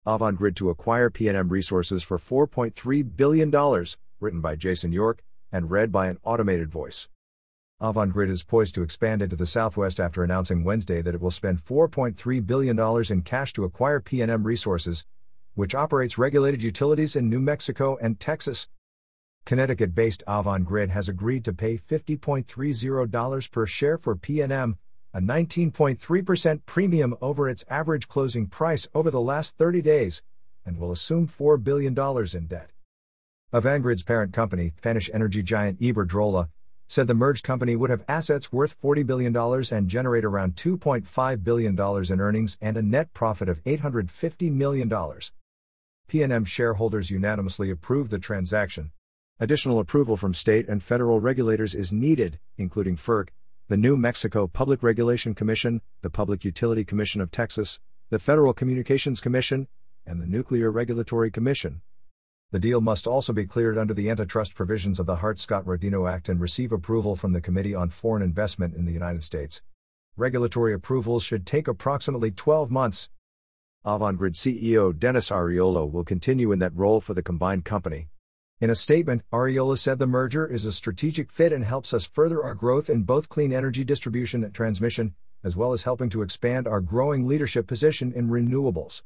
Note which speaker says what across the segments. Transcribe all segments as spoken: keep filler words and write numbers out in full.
Speaker 1: Avangrid to acquire P N M Resources for four point three billion dollars, written by Jason York, and read by an automated voice. Avangrid is poised to expand into the Southwest after announcing Wednesday that it will spend four point three billion dollars in cash to acquire P N M Resources, which operates regulated utilities in New Mexico and Texas. Connecticut-based Avangrid has agreed to pay fifty point three zero dollars per share for P N M, a nineteen point three percent premium over its average closing price over the last thirty days, and will assume four billion dollars in debt. Avangrid's parent company, Finnish energy giant Iberdrola, said the merged company would have assets worth forty billion dollars and generate around two point five billion dollars in earnings and a net profit of eight hundred fifty million dollars. P N M shareholders unanimously approved the transaction. Additional approval from state and federal regulators is needed, including F E R C, the New Mexico Public Regulation Commission, the Public Utility Commission of Texas, the Federal Communications Commission, and the Nuclear Regulatory Commission. The deal must also be cleared under the antitrust provisions of the Hart-Scott-Rodino Act and receive approval from the Committee on Foreign Investment in the United States. Regulatory approvals should take approximately twelve months. Avangrid C E O Dennis Arriola will continue in that role for the combined company. In a statement, Arriola said the merger is a strategic fit and helps us further our growth in both clean energy distribution and transmission, as well as helping to expand our growing leadership position in renewables.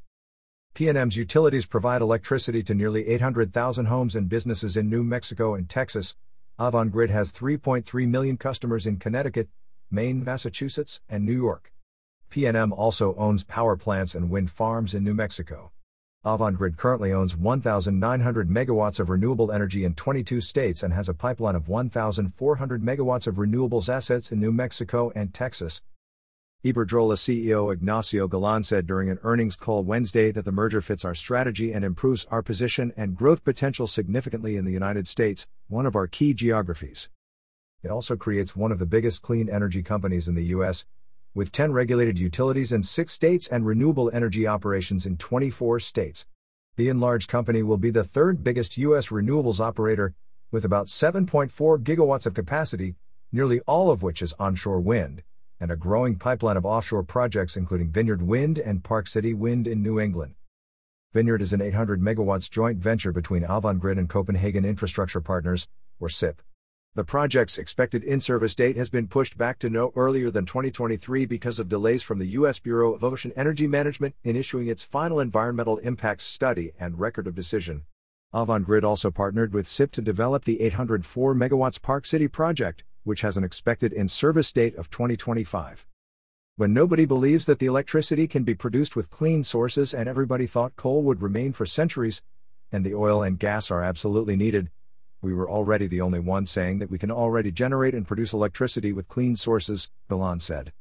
Speaker 1: P N M's utilities provide electricity to nearly eight hundred thousand homes and businesses in New Mexico and Texas. Avangrid has three point three million customers in Connecticut, Maine, Massachusetts, and New York. P N M also owns power plants and wind farms in New Mexico. Avangrid currently owns one thousand nine hundred megawatts of renewable energy in twenty-two states and has a pipeline of one thousand four hundred megawatts of renewables assets in New Mexico and Texas. Iberdrola C E O Ignacio Galán said during an earnings call Wednesday that the merger fits our strategy and improves our position and growth potential significantly in the United States, one of our key geographies. It also creates one of the biggest clean energy companies in the U S, with ten regulated utilities in six states and renewable energy operations in twenty-four states. The enlarged company will be the third biggest U S renewables operator, with about seven point four gigawatts of capacity, nearly all of which is onshore wind, and a growing pipeline of offshore projects including Vineyard Wind and Park City Wind in New England. Vineyard is an eight hundred megawatts joint venture between Avangrid and Copenhagen Infrastructure Partners, or C I P. The project's expected in-service date has been pushed back to no earlier than twenty twenty-three because of delays from the U S Bureau of Ocean Energy Management in issuing its final environmental impacts study and record of decision. Avangrid also partnered with C I P to develop the eight hundred four megawatts Park City project, which has an expected in-service date of twenty twenty-five. When nobody believes that the electricity can be produced with clean sources and everybody thought coal would remain for centuries, and the oil and gas are absolutely needed, we were already the only ones saying that we can already generate and produce electricity with clean sources, Galán said.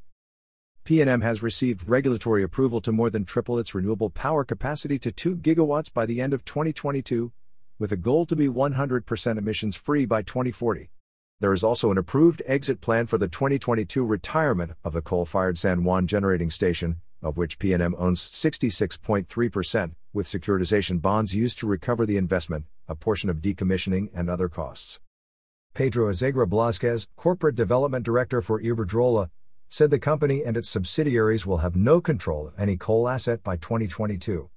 Speaker 1: P N M has received regulatory approval to more than triple its renewable power capacity to two gigawatts by the end of twenty twenty-two, with a goal to be one hundred percent emissions-free by twenty forty. There is also an approved exit plan for the twenty twenty-two retirement of the coal-fired San Juan Generating Station, of which P N M owns sixty-six point three percent, with securitization bonds used to recover the investment, a portion of decommissioning and other costs. Pedro Azegra Blázquez, Corporate Development Director for Iberdrola, said the company and its subsidiaries will have no control of any coal asset by twenty twenty-two.